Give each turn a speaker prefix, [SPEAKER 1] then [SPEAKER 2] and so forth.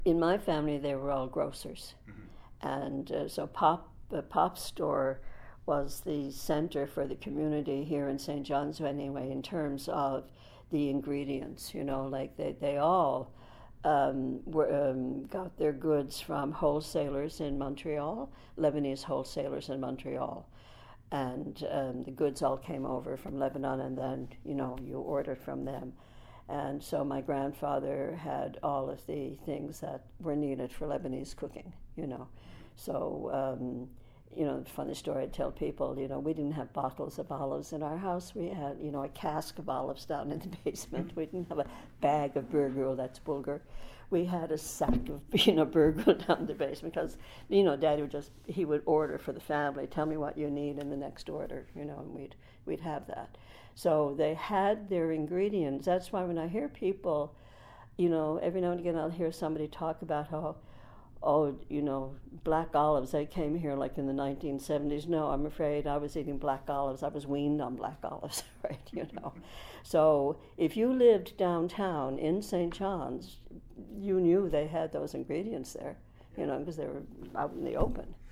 [SPEAKER 1] In my family, they were all grocers. And so Pop's store was the center for the community here in St. John's anyway, in terms of the ingredients. Like they all got their goods from wholesalers in Montreal, Lebanese wholesalers in Montreal. And the goods all came over from Lebanon, and then, you ordered from them. And so my grandfather had all of the things that were needed for Lebanese cooking. So, the funny story I tell people, we didn't have bottles of olives in our house. We had, a cask of olives down in the basement. We didn't have a bag of burgul, that's bulgur. We had a sack of, burgul down in the basement because, Daddy he would order for the family, tell me what you need in the next order, and we'd have that. So they had their ingredients. That's why when I hear people, every now and again I'll hear somebody talk about how, black olives, they came here like in the 1970s. No, I'm afraid I was eating black olives. I was weaned on black olives, right, So if you lived downtown in St. John's, you knew they had those ingredients there, because they were out in the open.